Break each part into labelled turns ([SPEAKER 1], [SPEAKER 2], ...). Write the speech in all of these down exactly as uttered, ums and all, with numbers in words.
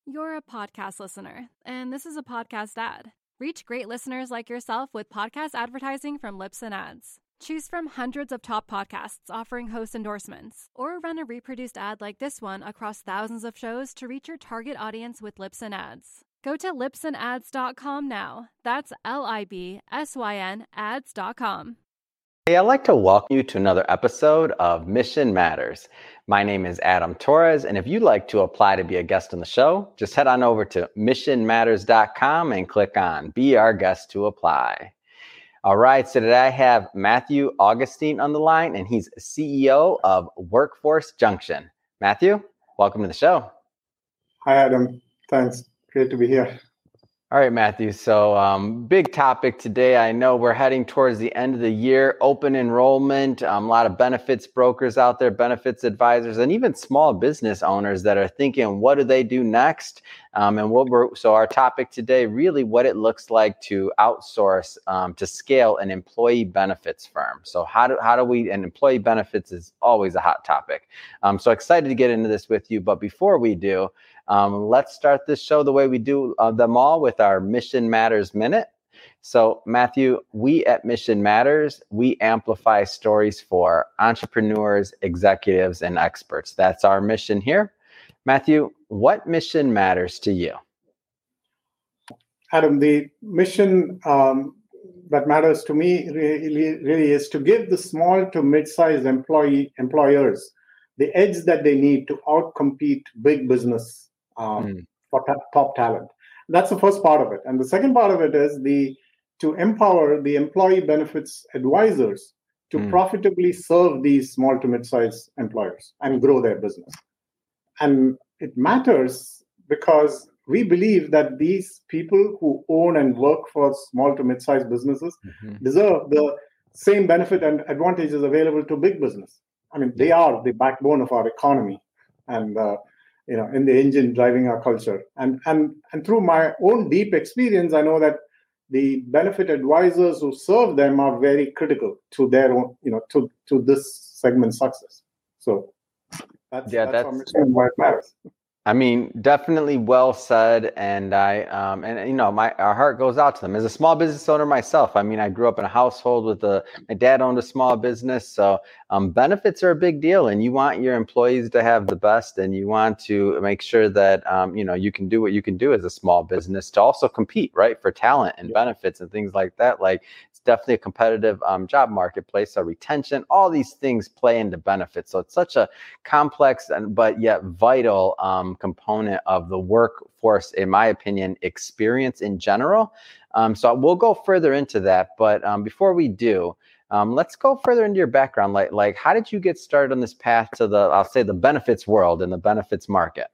[SPEAKER 1] You're a podcast listener, and this is a podcast ad. Reach great listeners like yourself with podcast advertising from Libsyn Ads. Choose from hundreds of top podcasts offering host endorsements, or run a reproduced ad like this one across thousands of shows to reach your target audience with Libsyn Ads. Go to libsyn ads dot com now. That's L I B S Y N ads dot com.
[SPEAKER 2] Hey, I'd like to welcome you to another episode of Mission Matters. My name is Adam Torres, and if you'd like to apply to be a guest on the show, just head on over to mission matters dot com and click on Be Our Guest to apply. All right, so today I have Matthew Augustine on the line, and he's C E O of Workforce Junction. Matthew, welcome to the show.
[SPEAKER 3] Hi, Adam. Thanks. Great to be here.
[SPEAKER 2] All right, Matthew. So um, big topic today. I know we're heading towards the end of the year, open enrollment, um, a lot of benefits brokers out there, benefits advisors, and even small business owners that are thinking, what do they do next? Um, and what we're, so our topic today, really what it looks like to outsource, um, to scale an employee benefits firm. So how do, how do we, and employee benefits is always a hot topic. Um, so excited to get into this with you. But before we do, Um, let's start this show the way we do uh, them all with our Mission Matters Minute. So, Matthew, we at Mission Matters, we amplify stories for entrepreneurs, executives, and experts. That's our mission here. Matthew, what mission matters to you?
[SPEAKER 3] Adam, the mission um, that matters to me really, really is to give the small to mid-sized employee employers the edge that they need to outcompete big business Um, mm. for t- top talent. That's the first part of it. And the second part of it is the to empower the employee benefits advisors to mm. profitably serve these small to mid-sized employers and grow their business. And it matters because we believe that these people who own and work for small to mid-sized businesses mm-hmm. deserve the same benefit and advantages available to big business. I mean, they are the backbone of our economy. And uh, you know, in the engine driving our culture. And, and, and through my own deep experience, I know that the benefit advisors who serve them are very critical to their own, you know, to, to this segment's success. So that's,
[SPEAKER 2] yeah,
[SPEAKER 3] that's,
[SPEAKER 2] that's
[SPEAKER 3] why it matters.
[SPEAKER 2] I mean, definitely well said. And I, um, and you know, my, our heart goes out to them as a small business owner myself. I mean, I grew up in a household with a, my dad owned a small business. So um, benefits are a big deal, and you want your employees to have the best, and you want to make sure that, um, you know, you can do what you can do as a small business to also compete, right, for talent and yeah. benefits and things like that. Like, it's definitely a competitive um, job marketplace. So retention, all these things play into benefits. So it's such a complex and but yet vital um, component of the workforce, in my opinion, experience in general. Um, so we'll go further into that. But um, before we do, um, let's go further into your background. Like, like, how did you get started on this path to the, I'll say, the benefits world and the benefits market?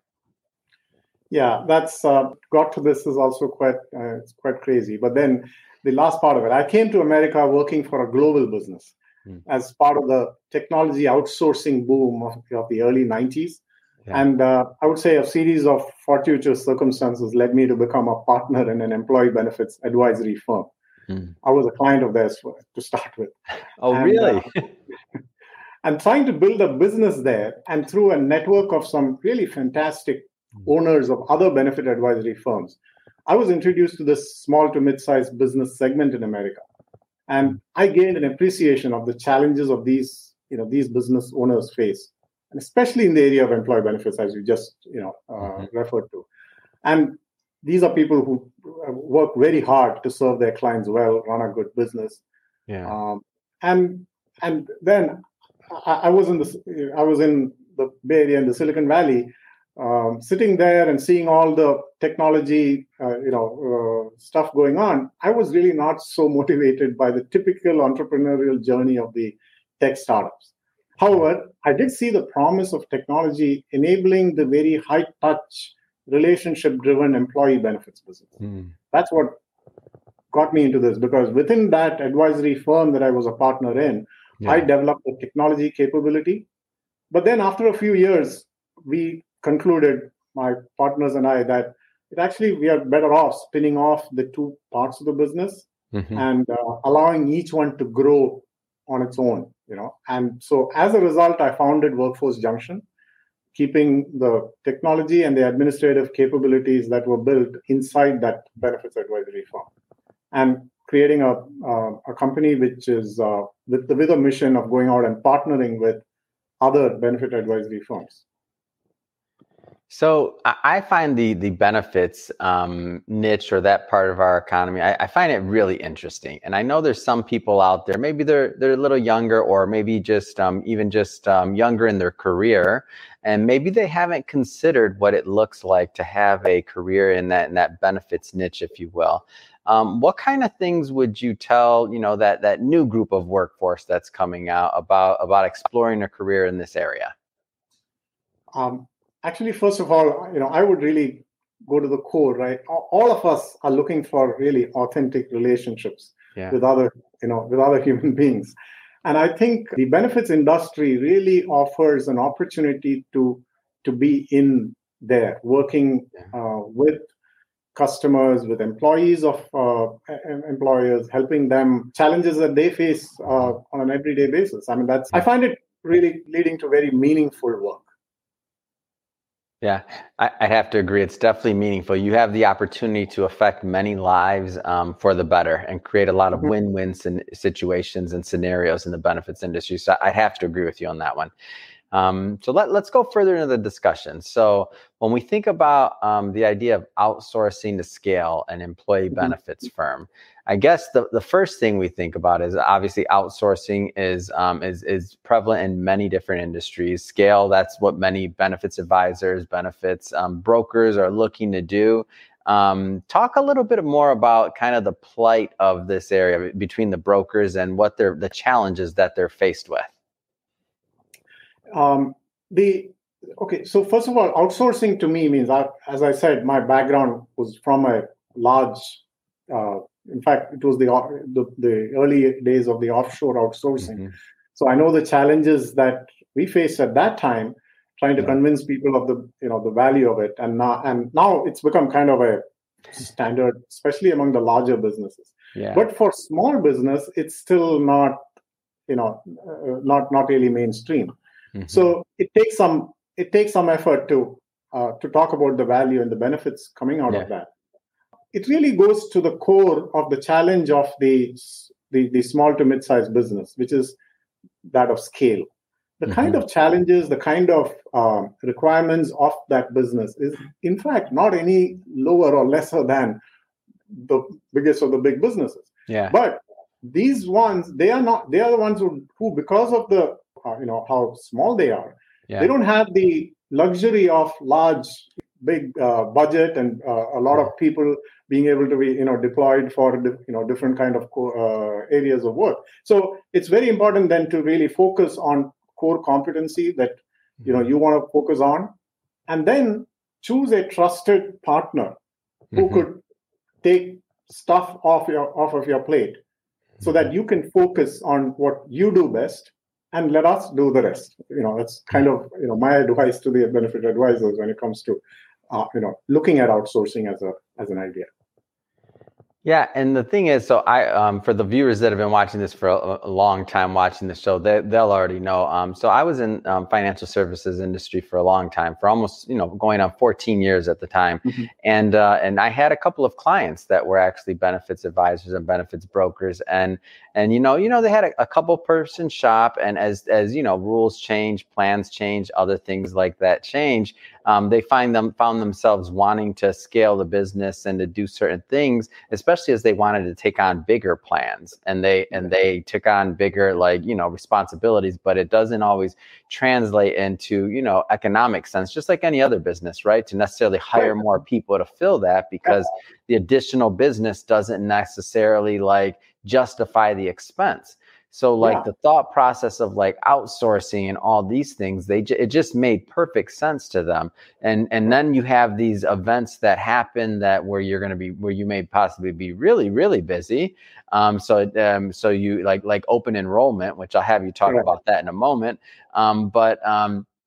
[SPEAKER 3] Yeah, that's uh, got to this is also quite uh, it's quite crazy. But then the last part of it, I came to America working for a global business hmm. as part of the technology outsourcing boom of, of the early nineties. Yeah. And uh, I would say a series of fortuitous circumstances led me to become a partner in an employee benefits advisory firm. Mm. I was a client of theirs for, to start with.
[SPEAKER 2] Oh,
[SPEAKER 3] and,
[SPEAKER 2] really?
[SPEAKER 3] uh, and trying to build a business there, and through a network of some really fantastic mm. owners of other benefit advisory firms, I was introduced to this small to mid-sized business segment in America. And I gained an appreciation of the challenges of these, you know, these business owners face, and especially in the area of employee benefits, as you just, you know, uh, mm-hmm. referred to. And these are people who work very hard to serve their clients well, run a good business.
[SPEAKER 2] Yeah.
[SPEAKER 3] Um, and and then I, I was in the I was in the Bay Area in the Silicon Valley, um, sitting there and seeing all the technology, uh, you know, uh, stuff going on. I was really not so motivated by the typical entrepreneurial journey of the tech startups. However, I did see the promise of technology enabling the very high-touch, relationship-driven employee benefits business. Mm. That's what got me into this, because within that advisory firm that I was a partner in, yeah. I developed the technology capability. But then after a few years, we concluded, my partners and I, that it actually we are better off spinning off the two parts of the business mm-hmm. and uh, allowing each one to grow on its own. You know, and so as a result, I founded Workforce Junction keeping the technology and the administrative capabilities that were built inside that benefits advisory firm, and creating a uh, a company which is uh, with the with a mission of going out and partnering with other benefit advisory firms.
[SPEAKER 2] So I I find the the benefits um, niche, or that part of our economy, I, I find it really interesting. And I know there's some people out there, maybe they're they're a little younger, or maybe just um, even just um, younger in their career, and maybe they haven't considered what it looks like to have a career in that in that benefits niche, if you will. Um, what kind of things would you tell, you know, that that new group of workforce that's coming out about about exploring a career in this area?
[SPEAKER 3] Um, Actually, first of all, you know, I would really go to the core, right? All of us are looking for really authentic relationships
[SPEAKER 2] Yeah.
[SPEAKER 3] with other, you know, with other human beings. And I think the benefits industry really offers an opportunity to to be in there, working uh, with customers, with employees of uh, employers, helping them challenges that they face uh, on an everyday basis. I mean, that's I find it really leading to very meaningful work.
[SPEAKER 2] Yeah, I, I have to agree. It's definitely meaningful. You have the opportunity to affect many lives um, for the better, and create a lot of
[SPEAKER 3] Mhm.
[SPEAKER 2] win-win sin- situations and scenarios in the benefits industry. So I have to agree with you on that one. Um, so let, let's go further into the discussion. So when we think about um, the idea of outsourcing to scale an employee
[SPEAKER 3] Mhm.
[SPEAKER 2] benefits firm, I guess the, the first thing we think about is obviously outsourcing is, um, is, is prevalent in many different industries. Scale, that's what many benefits advisors, benefits um, brokers are looking to do. Um, talk a little bit more about kind of the plight of this area between the brokers and what they're, the challenges that they're faced with.
[SPEAKER 3] Um, the okay, so first of all, outsourcing to me means, I, as I said, my background was from a large. Uh, in fact, it was the, the the early days of the offshore outsourcing.
[SPEAKER 2] Mm-hmm.
[SPEAKER 3] So I know the challenges that we faced at that time, trying to
[SPEAKER 2] Yeah.
[SPEAKER 3] convince people of the you know the value of it, and now and now it's become kind of a standard, especially among the larger businesses.
[SPEAKER 2] Yeah.
[SPEAKER 3] But for small business, it's still not you know uh, not not really mainstream.
[SPEAKER 2] Mm-hmm.
[SPEAKER 3] So it takes some it takes some effort to uh, to talk about the value and the benefits coming out
[SPEAKER 2] Yeah.
[SPEAKER 3] of that. It really goes to the core of the challenge of the the, the small to mid-sized business, which is that of scale. The
[SPEAKER 2] Mm-hmm.
[SPEAKER 3] kind of challenges, the kind of um, requirements of that business is, in fact, not any lower or lesser than the biggest of the big businesses.
[SPEAKER 2] Yeah.
[SPEAKER 3] But these ones, they are not. They are the ones who, who because of the uh, you know how small they are,
[SPEAKER 2] Yeah.
[SPEAKER 3] they don't have the luxury of large, big uh, budget and uh, a lot
[SPEAKER 2] Yeah.
[SPEAKER 3] of people being able to be you know deployed for you know different kind of co- uh, areas of work. So it's very important then to really focus on core competency that you know you want to focus on, and then choose a trusted partner who
[SPEAKER 2] Mhm.
[SPEAKER 3] could take stuff off your off of your plate, so that you can focus on what you do best and let us do the rest. You know, that's kind of you know my advice to the benefit advisors when it comes to uh, you know looking at outsourcing as a as an idea.
[SPEAKER 2] Yeah, and the thing is, so I, um, for the viewers that have been watching this for a, a long time, watching the show, they, they'll already know. Um, so I was in um, financial services industry for a long time, for almost, you know, going on fourteen years at the time,
[SPEAKER 3] Mm-hmm.
[SPEAKER 2] and uh, and I had a couple of clients that were actually benefits advisors and benefits brokers, and and you know, you know, they had a, a couple person shop, and as as you know, rules change, plans change, other things like that change. Um, they find them found themselves wanting to scale the business and to do certain things, especially as they wanted to take on bigger plans, and they and they took on bigger, like, you know, responsibilities, but it doesn't always translate into, you know, economic sense, just like any other business, right? To necessarily hire more people to fill that, because the additional business doesn't necessarily like justify the expense. So like
[SPEAKER 3] Yeah.
[SPEAKER 2] the thought process of like outsourcing and all these things, they j- it just made perfect sense to them. And and then you have these events that happen that where you're going to be where you may possibly be really really busy. Um, so um, so you like like open enrollment, which I'll have you talk
[SPEAKER 3] Correct.
[SPEAKER 2] about that in a moment. Um, but um,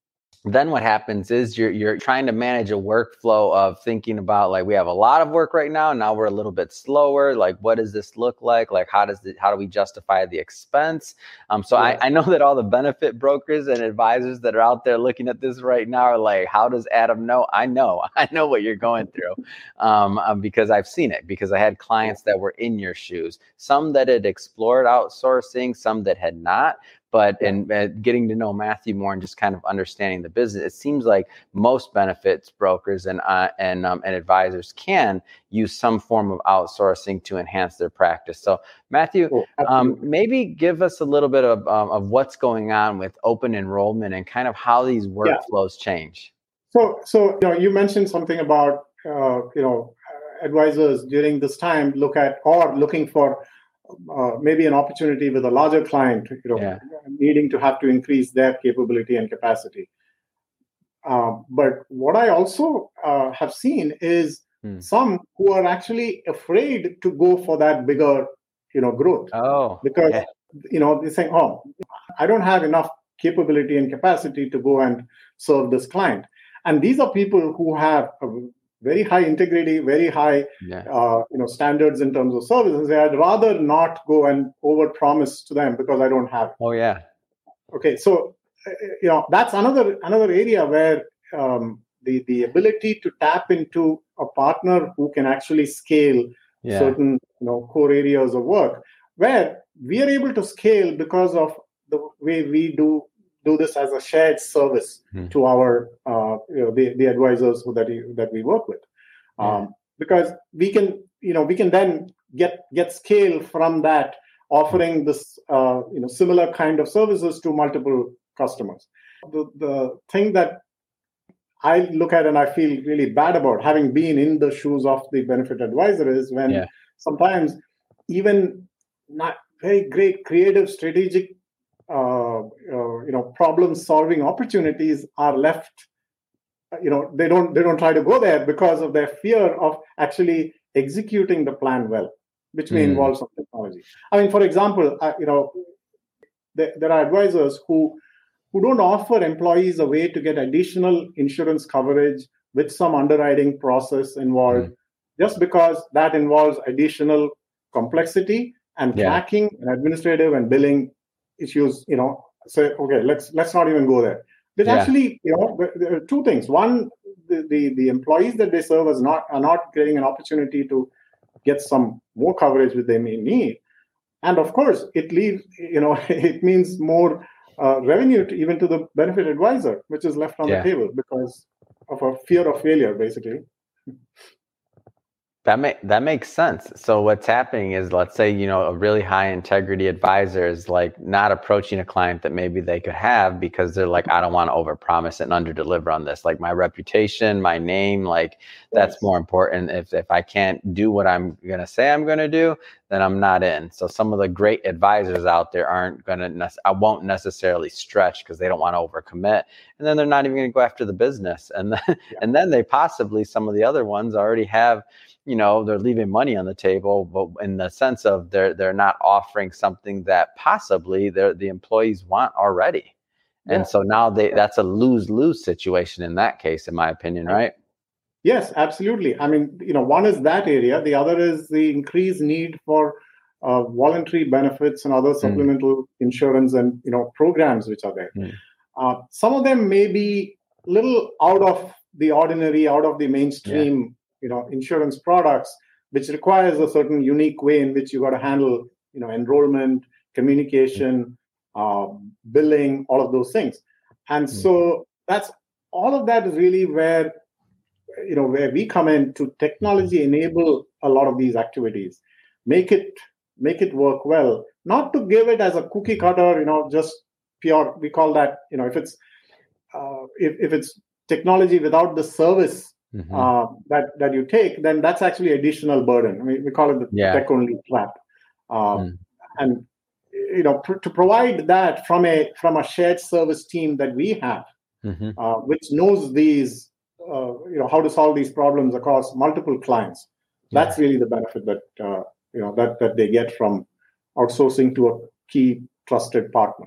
[SPEAKER 2] then what happens is you're you're trying to manage a workflow of thinking about, like, we have a lot of work right now. Now we're a little bit slower. Like, what does this look like? Like, how does it, how do we justify the expense? Um, so yeah. I, I know that all the benefit brokers and advisors that are out there looking at this right now are like, how does Adam know? I know, I know what you're going through, um, um, because I've seen it, because I had clients that were in your shoes, some that had explored outsourcing, some that had not. But and uh, getting to know Matthew more and just kind of understanding the business, it seems like most benefits brokers and uh, and um, and advisors can use some form of outsourcing to enhance their practice. So, Matthew, oh, um, maybe give us a little bit of um, of what's going on with open enrollment and kind of how these workflows yeah. change.
[SPEAKER 3] So, so you know, you mentioned something about uh, you know advisors during this time look at or looking for. Uh, maybe an opportunity with a larger client, you know, yeah. needing to have to increase their capability and capacity. Uh, but what I also uh, have seen is hmm. some who are actually afraid to go for that bigger, you know, growth.
[SPEAKER 2] Oh,
[SPEAKER 3] because
[SPEAKER 2] yeah.
[SPEAKER 3] you know they're saying, "Oh, I don't have enough capability and capacity to go and serve this client." And these are people who have a very high integrity, very high, yeah. uh, you know, standards in terms of services. I'd rather not go and over-promise to them because I don't have it.
[SPEAKER 2] Oh yeah.
[SPEAKER 3] Okay, so uh, you know that's another another area where um, the the ability to tap into a partner who can actually scale yeah. certain you know core areas of work, where we are able to scale because of the way we do. do this as a shared service hmm. to our, uh, you know, the, the advisors who that, you, that we work with. Um, yeah. Because we can, you know, we can then get, get scale from that, offering this, uh, you know, similar kind of services to multiple customers. The, the thing that I look at and I feel really bad about, having been in the shoes of the benefit advisor, is when yeah. sometimes even not very great creative strategic Uh, uh, you know, problem-solving opportunities are left. You know, they don't they don't try to go there because of their fear of actually executing the plan well, which may mm. involve some technology. I mean, for example, uh, you know, there, there are advisors who who don't offer employees a way to get additional insurance coverage with some underwriting process involved, mm. just because that involves additional complexity and yeah. tracking and administrative and billing issues, you know, say, okay, let's let's not even go there. But yeah. actually, you know, there are two things. One, the, the, the employees that they serve is not are not getting an opportunity to get some more coverage that they may need. And of course, it leaves, you know, it means more uh, revenue to, even to the benefit advisor, which is left on yeah. the table because of a fear of failure, basically.
[SPEAKER 2] That make, that makes sense. So what's happening is, let's say, you know, a really high integrity advisor is like not approaching a client that maybe they could have because they're like, I don't want to overpromise and underdeliver on this. Like my reputation, my name, like that's yes. more important. If if I can't do what I'm going to say I'm going to do, then I'm not in. So some of the great advisors out there aren't going to, nece- I won't necessarily stretch because they don't want to overcommit. And then they're not even going to go after the business. And then, yeah. and then they possibly, some of the other ones already have, you know, they're leaving money on the table, but in the sense of they're they're not offering something that possibly they're, the employees want already. Yeah. And so now they that's a lose-lose situation in that case, in my opinion, right?
[SPEAKER 3] Yes, absolutely. I mean, you know, one is that area. The other is the increased need for uh, voluntary benefits and other supplemental mm. insurance and, you know, programs which are there. Mm. Uh, some of them may be a little out of the ordinary, out of the mainstream, yeah. you know, insurance products, which requires a certain unique way in which you got to handle, you know, enrollment, communication, uh, billing, all of those things. And mm. so that's all of that is really where, you know, where we come in to technology enable a lot of these activities, make it make it work well, not to give it as a cookie cutter, you know, just pure. We call that, you know, if it's uh, if if it's technology without the service. Mm-hmm. Uh, that that you take, then that's actually additional burden. I mean, we call it the yeah. tech-only trap. Uh, mm. And you know, pr- to provide that from a from a shared service team that we have, mm-hmm. uh, which knows these, uh, you know, how to solve these problems across multiple clients. That's yeah. really the benefit that uh, you know that that they get from outsourcing to a key trusted partner.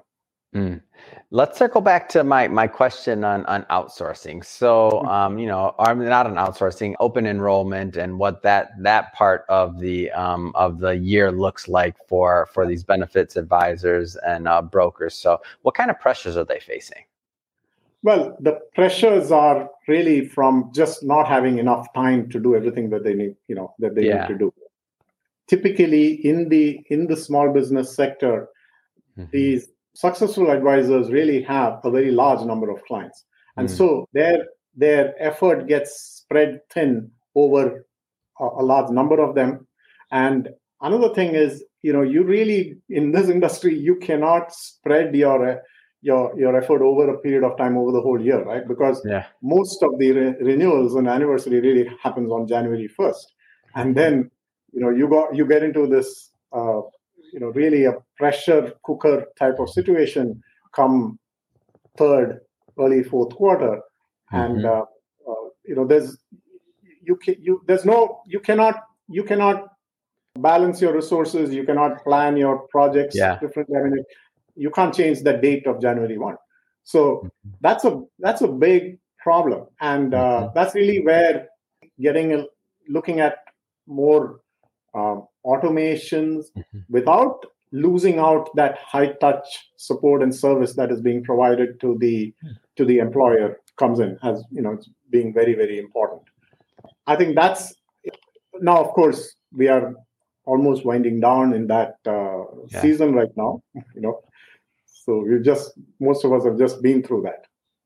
[SPEAKER 2] Mm. Let's circle back to my my question on on outsourcing. So, um, you know, I'm not on outsourcing, open enrollment, and what that that part of the um, of the year looks like for for these benefits advisors and uh, brokers. So, what kind of pressures are they facing?
[SPEAKER 3] Well, the pressures are really from just not having enough time to do everything that they need, you know, that they
[SPEAKER 2] Yeah.
[SPEAKER 3] need to do. Typically, in the in the small business sector,
[SPEAKER 2] Mm-hmm.
[SPEAKER 3] these successful advisors really have a very large number of clients, and
[SPEAKER 2] Mm.
[SPEAKER 3] so their their effort gets spread thin over a, a large number of them. And another thing is, you know, you really in this industry you cannot spread your your your effort over a period of time over the whole year, right? Because
[SPEAKER 2] Yeah.
[SPEAKER 3] most of the re- renewals and anniversary really happens on January first, and then you know you got you get into this. Uh, you know, really a pressure cooker type of situation come third, early fourth quarter, and
[SPEAKER 2] Mm-hmm.
[SPEAKER 3] uh, uh, you know, there's you can, you there's no you cannot you cannot balance your resources, you cannot plan your projects
[SPEAKER 2] Yeah.
[SPEAKER 3] differently. I mean, you can't change the date of January first. So that's a that's a big problem, and uh,
[SPEAKER 2] Mm-hmm.
[SPEAKER 3] that's really where getting a, looking at more um, automations
[SPEAKER 2] Mm-hmm.
[SPEAKER 3] without losing out that high touch support and service that is being provided to the to the employer comes in as, you know, it's being very, very important. I think that's now, of course, we are almost winding down in that uh,
[SPEAKER 2] Yeah.
[SPEAKER 3] season right now, you know, so we just most of us have just been through that.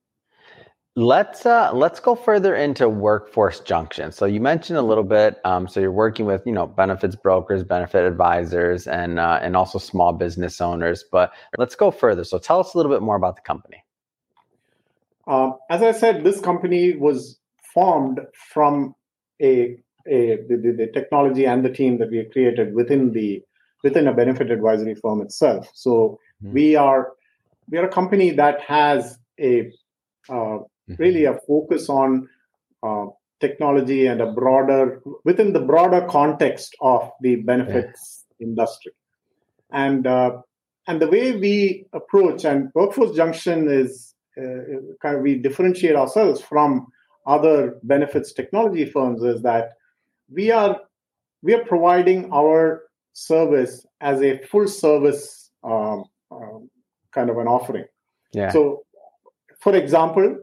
[SPEAKER 2] Let's uh, let's go further into Workforce Junction. So you mentioned a little bit. Um, so you're working with, you know, benefits brokers, benefit advisors, and uh, and also small business owners. But let's go further. So tell us a little bit more about the company.
[SPEAKER 3] Uh, as I said, this company was formed from a, a the, the, the technology and the team that we have created within the within a benefit advisory firm itself. So
[SPEAKER 2] Mm-hmm.
[SPEAKER 3] we are we are a company that has a uh, really a focus on uh, technology and a broader within the broader context of the benefits yeah. industry, and uh, and the way we approach and Workforce Junction is uh, kind of we differentiate ourselves from other benefits technology firms is that we are we are providing our service as a full service um, um, kind of an offering.
[SPEAKER 2] Yeah.
[SPEAKER 3] So, for example,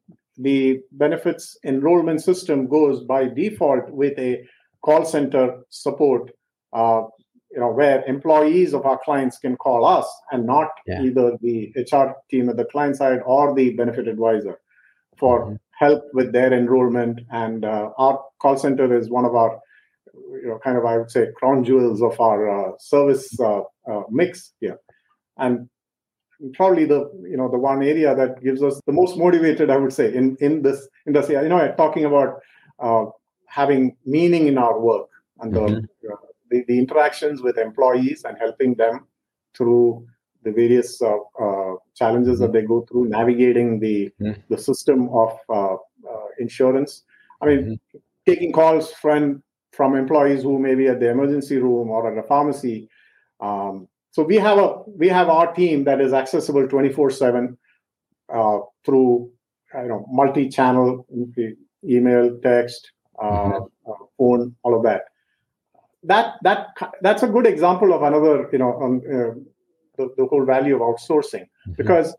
[SPEAKER 3] the benefits enrollment system goes by default with a call center support, uh, you know, where employees of our clients can call us and not yeah. either the H R team at the client side or the benefit advisor for mm-hmm. help with their enrollment. And uh, our call center is one of our, you know, kind of, I would say, crown jewels of our uh, service uh, uh, mix here. And probably the, you know, the one area that gives us the most motivated, I would say, in, in this industry. You know, talking about uh, having meaning in our work and the, mm-hmm. uh, the, the interactions with employees and helping them through the various uh, uh, challenges mm-hmm. that they go through, navigating the, mm-hmm. the system of uh, uh, insurance. I mean, mm-hmm. taking calls from, from employees who may be at the emergency room or at a pharmacy. Um, So we have a we have our team that is accessible twenty-four seven uh, through you know multi-channel, email, text, uh, mm-hmm. uh, phone, all of that. That that that's a good example of another you know um, uh, the, the whole value of outsourcing, mm-hmm. because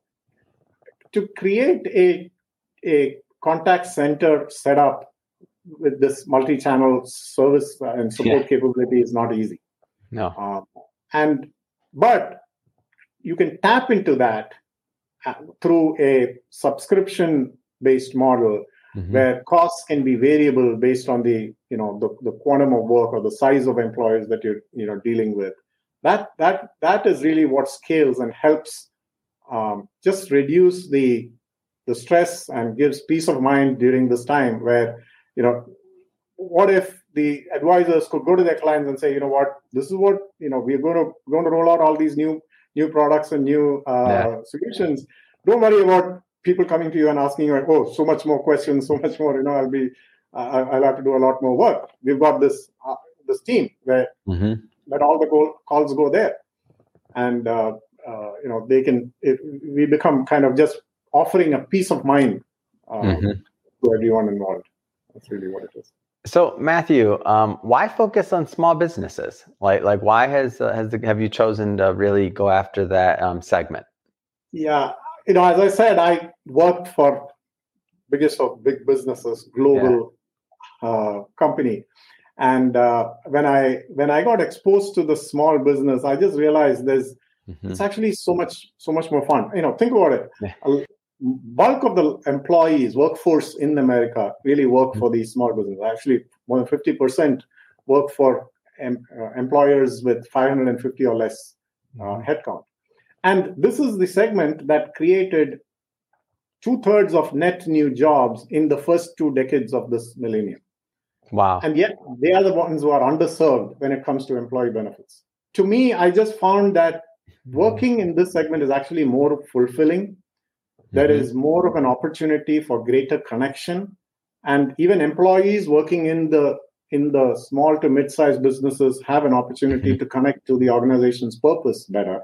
[SPEAKER 3] to create a a contact center setup with this multi-channel service and support yeah. capability is not easy.
[SPEAKER 2] No,
[SPEAKER 3] uh, and But you can tap into that through a subscription-based model mm-hmm. where costs can be variable based on the you know the, the quantum of work or the size of employees that you're you know dealing with. That that that is really what scales and helps um, just reduce the the stress and gives peace of mind during this time where you know what if the advisors could go to their clients and say, you know what, this is what, you know, we're going to going to roll out all these new new products and new uh, yeah. solutions. Don't worry about people coming to you and asking you, like, oh, so much more questions, so much more, you know, I'll be, uh, I'll have to do a lot more work. We've got this uh, this team where mm-hmm. that all the go- calls go there. And uh, uh, you know, they can, it, we become kind of just offering a peace of mind um, mm-hmm. to everyone involved. That's really what it is.
[SPEAKER 2] So Matthew, um, why focus on small businesses? Like, like why has uh, has the, have you chosen to really go after that um, segment?
[SPEAKER 3] Yeah, you know, as I said, I worked for biggest of big businesses, global yeah. uh, company, and uh, when I when I got exposed to the small business, I just realized there's mm-hmm. it's actually so much so much more fun. You know, think about it. Yeah. A bulk of the employees, workforce in America, really work mm-hmm. for these small businesses. Actually, more than fifty percent work for em- uh, employers with five hundred fifty or less uh, mm-hmm. headcount. And this is the segment that created two-thirds of net new jobs in the first two decades of this millennium.
[SPEAKER 2] Wow.
[SPEAKER 3] And yet, they are the ones who are underserved when it comes to employee benefits. To me, I just found that working in this segment is actually more fulfilling. There mm-hmm. is more of an opportunity for greater connection. And even employees working in the in the small to mid-sized businesses have an opportunity mm-hmm. to connect to the organization's purpose better.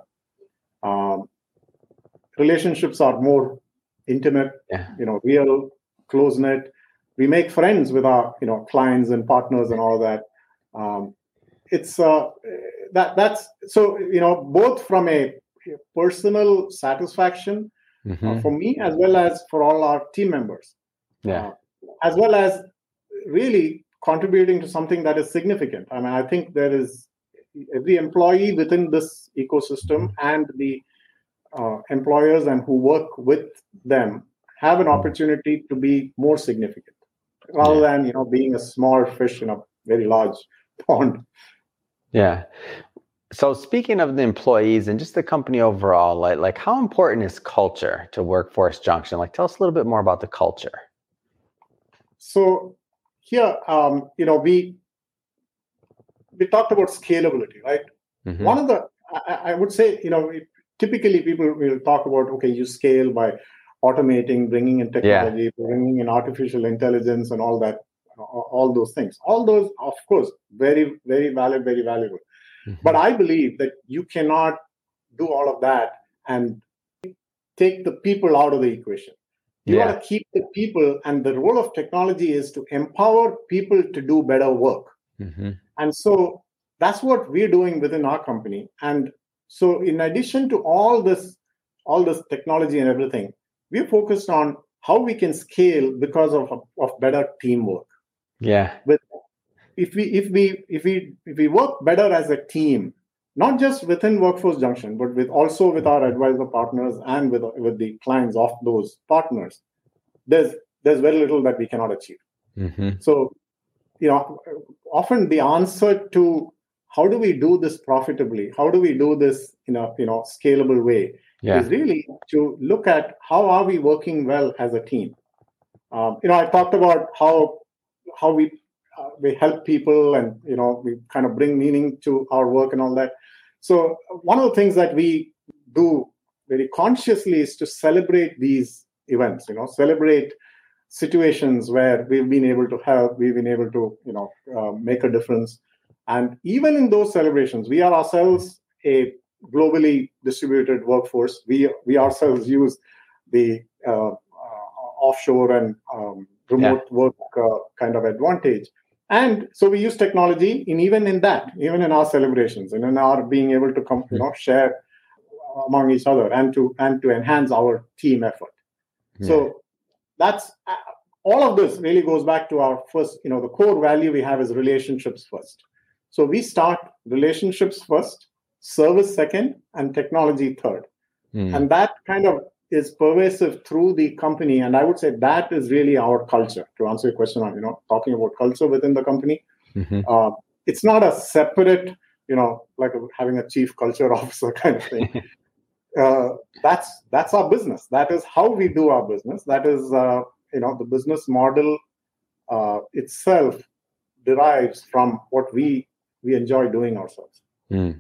[SPEAKER 3] Um, relationships are more intimate, yeah. you know, real, close-knit. We make friends with our, you know, clients and partners and all that. Um, it's uh, that that's so, you know, both from a personal satisfaction mm-hmm. uh, for me as well as for all our team members,
[SPEAKER 2] yeah,
[SPEAKER 3] uh, as well as really contributing to something that is significant. I mean, I think there is every employee within this ecosystem and the uh, employers and who work with them have an opportunity to be more significant rather yeah. than, you know, being a small fish in a very large pond.
[SPEAKER 2] Yeah. So speaking of the employees and just the company overall, like, like how important is culture to Workforce Junction? Like, tell us a little bit more about the culture.
[SPEAKER 3] So here, um, you know, we, we talked about scalability, right? Mm-hmm. One of the, I, I would say, you know, it, typically people will talk about, okay, you scale by automating, bringing in technology, yeah. bringing in artificial intelligence and all that, all those things. All those, of course, very, very valid, very valuable. Mm-hmm. But I believe that you cannot do all of that and take the people out of the equation. You yeah. want to keep the people, and the role of technology is to empower people to do better work. Mm-hmm. And so that's what we're doing within our company. And so in addition to all this, all this technology and everything, we're focused on how we can scale because of, of better teamwork.
[SPEAKER 2] Yeah.
[SPEAKER 3] With if we if we if we if we work better as a team, not just within Workforce Junction, but with also with our advisor partners and with with the clients of those partners, there's there's very little that we cannot achieve. Mm-hmm. So, you know, often the answer to how do we do this profitably, how do we do this in a you know scalable way, yeah. is really to look at how are we working well as a team. Um, you know, I talked about how how we uh, we help people and you know we kind of bring meaning to our work and all that. So one of the things that we do very consciously is to celebrate these events. You know, celebrate situations where we've been able to help, we've been able to you know uh, make a difference. And even in those celebrations, we are ourselves a globally distributed workforce. We we ourselves use the uh, uh, offshore and um, remote yeah. work uh, kind of advantage. And so we use technology in even in that, even in our celebrations and in our being able to come, you know, share among each other and to and to enhance our team effort. Yeah. So that's uh, all of this really goes back to our first, you know, the core value we have is relationships first. So we start relationships first, service second, and technology third. Mm. And that kind of is pervasive through the company. And I would say that is really our culture. To answer your question on, you know, talking about culture within the company, mm-hmm. uh, it's not a separate, you know, like a, having a chief culture officer kind of thing. uh, that's that's our business. That is how we do our business. That is, uh, you know, the business model uh, itself derives from what we we enjoy doing ourselves. Mm.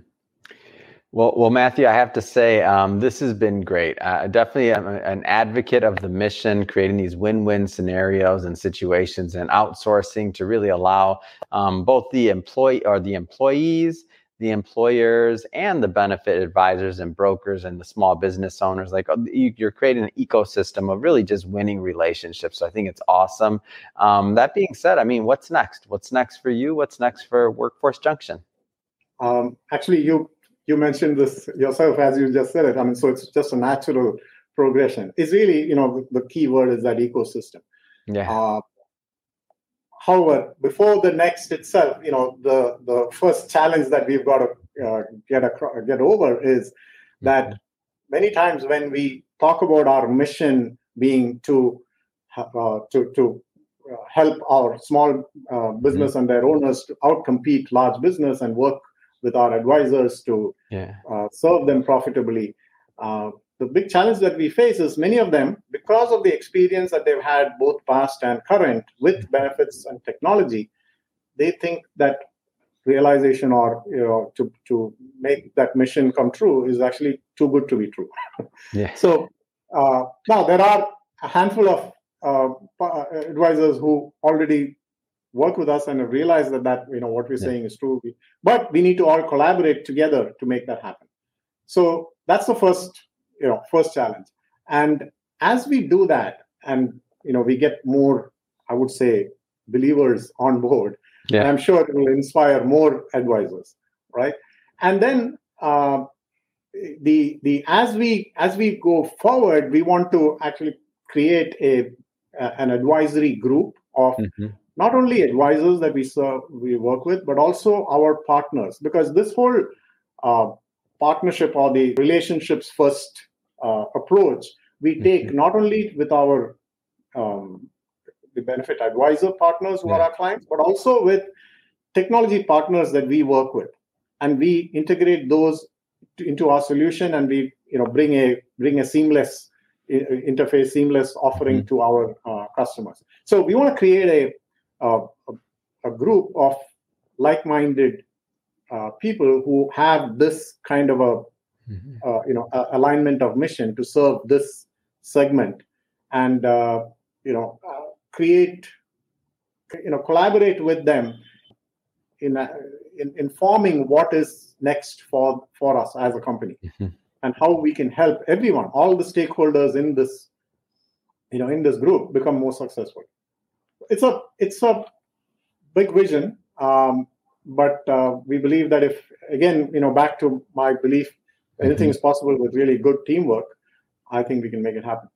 [SPEAKER 2] Well, well, Matthew, I have to say, um, this has been great. Uh, definitely I'm an advocate of the mission, creating these win-win scenarios and situations and outsourcing to really allow um, both the employee or the employees, the employers and the benefit advisors and brokers and the small business owners. Like you, you're creating an ecosystem of really just winning relationships. So I think it's awesome. Um, that being said, I mean, what's next? What's next for you? What's next for Workforce Junction?
[SPEAKER 3] Um, actually, you you mentioned this yourself as you just said it. I mean, so it's just a natural progression. It's really, you know, the key word is that ecosystem.
[SPEAKER 2] Yeah.
[SPEAKER 3] Uh, however, before the next itself, you know, the the first challenge that we've got to uh, get across, get over is that mm-hmm. many times when we talk about our mission being to uh, to to uh, help our small uh, business mm-hmm. and their owners to outcompete large business and work with our advisors to
[SPEAKER 2] yeah.
[SPEAKER 3] uh, serve them profitably. Uh, the big challenge that we face is many of them, because of the experience that they've had both past and current with benefits and technology, they think that realization or, you know, to, to make that mission come true is actually too good to be true.
[SPEAKER 2] Yeah.
[SPEAKER 3] So uh, now there are a handful of uh, advisors who already work with us and have realized that, that you know, what we're yeah. saying is true. But we need to all collaborate together to make that happen. So that's the first, you know, first challenge. And as we do that, and you know, we get more, I would say, believers on board,
[SPEAKER 2] yeah.
[SPEAKER 3] and I'm sure it will inspire more advisors, right? And then uh, the the as we as we go forward, we want to actually create a uh, an advisory group of mm-hmm. not only advisors that we serve, we work with, but also our partners, because this whole uh, partnership or the relationships first uh, approach we take mm-hmm. not only with our um, the benefit advisor partners who yeah. are our clients, but also with technology partners that we work with, and we integrate those to, into our solution, and we you know bring a bring a seamless interface, seamless offering mm-hmm. to our uh, customers. So we want to create a Uh, a, a group of like-minded uh, people who have this kind of a mm-hmm. uh, you know a, alignment of mission to serve this segment, and uh, you know uh, create you know collaborate with them in, a, in informing what is next for for us as a company, mm-hmm. and how we can help everyone, all the stakeholders in this you know in this group become more successful. It's a it's a big vision, um, but uh, we believe that if, again, you know, back to my belief, anything mm-hmm. is possible with really good teamwork. I think we can make it happen.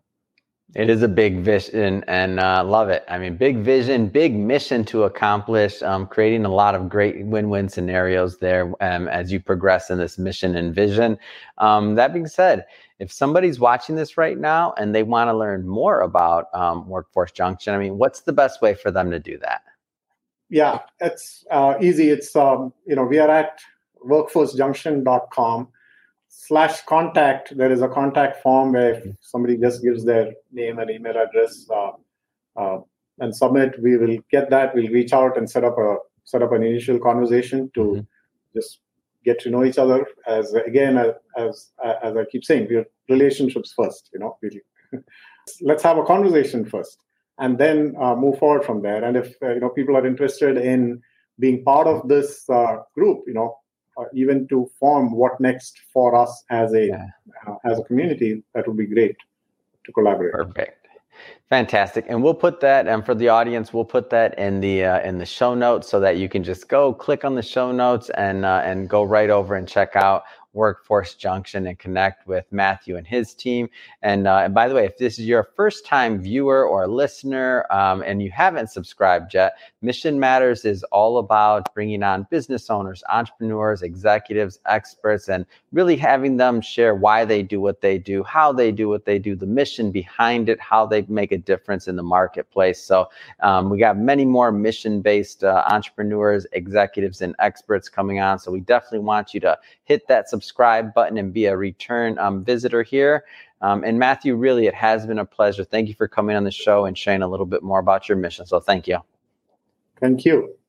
[SPEAKER 2] It is a big vision, and uh, love it. I mean, big vision, big mission to accomplish, um, creating a lot of great win-win scenarios there um, as you progress in this mission and vision. Um, that being said, if somebody's watching this right now and they want to learn more about um, Workforce Junction, I mean, what's the best way for them to do that?
[SPEAKER 3] Yeah, it's uh, easy. It's, um, you know, we are at workforce junction dot com slash contact. There is a contact form where if somebody just gives their name and email address uh, uh, and submit, we will get that. We'll reach out and set up a set up an initial conversation to mm-hmm. just get to know each other. As again, as as, as I keep saying, we're relationships first. You know, really. Let's have a conversation first, and then uh, move forward from there. And if uh, you know people are interested in being part of this uh, group, you know, uh, even to form what next for us as a yeah. uh, as a community, that would be great to collaborate.
[SPEAKER 2] Perfect. Fantastic. And we'll put that, and um, for the audience, we'll put that in the uh, in the show notes so that you can just go click on the show notes and uh, and go right over and check out Workforce Junction and connect with Matthew and his team. And, uh, and by the way, if this is your first time viewer or listener um, and you haven't subscribed yet, Mission Matters is all about bringing on business owners, entrepreneurs, executives, experts, and really having them share why they do what they do, how they do what they do, the mission behind it, how they make a difference in the marketplace. So um, we got many more mission-based uh, entrepreneurs, executives, and experts coming on. So we definitely want you to hit that subscribe subscribe button and be a return um, visitor here. Um, and Matthew, really, it has been a pleasure. Thank you for coming on the show and sharing a little bit more about your mission. So thank you.
[SPEAKER 3] Thank you.